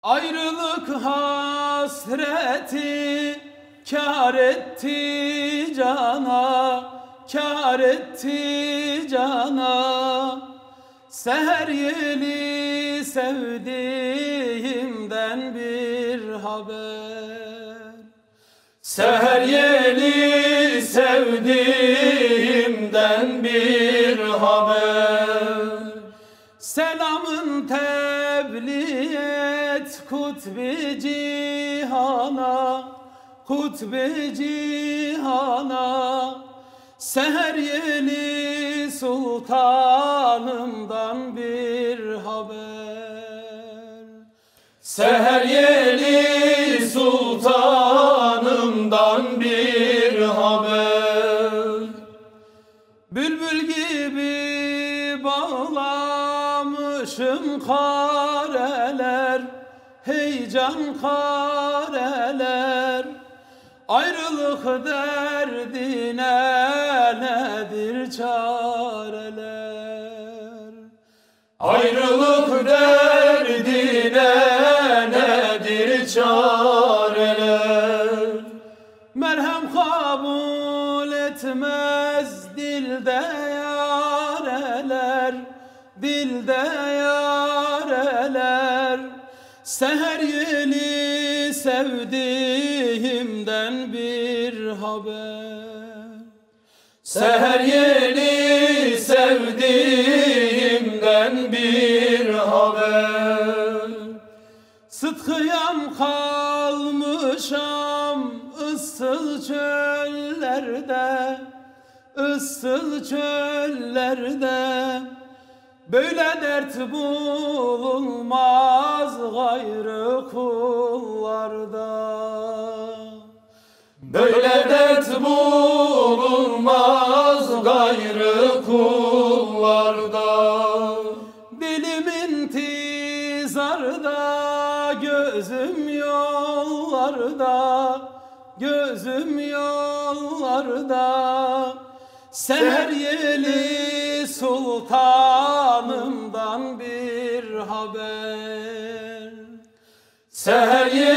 Ayrılık hasreti kâr etti cana, kâr etti cana. Seher yeli sevdiğimden bir haber. Seher yeli sevdiğimden bir haber. Selamın tebliğ et kutbi cihana, kutbi cihana. Seher yeli sultanımdan bir haber. Seher yeli sultanımdan bir haber. Bülbül gibi bağlamışım kareler, heyecan kareler. Ayrılık derdine nedir çareler? Ayrılık derdine nedir çareler? Merhem kabul etmez dilde yareler, dilde yareler. Seher yeli sevdiğimden bir haber. Seher yeli sevdiğimden bir haber. Sıtkıyam kalmışam ıssız çöllerde, ıssız çöllerde. Böyle dert bulunmaz gayrı kullarda. Böyle dert bulunmaz gayrı kullarda. Dilim intizarda, gözüm yollarda, gözüm yollarda. Seher yeli sultanımdan bir haber. Seher yeli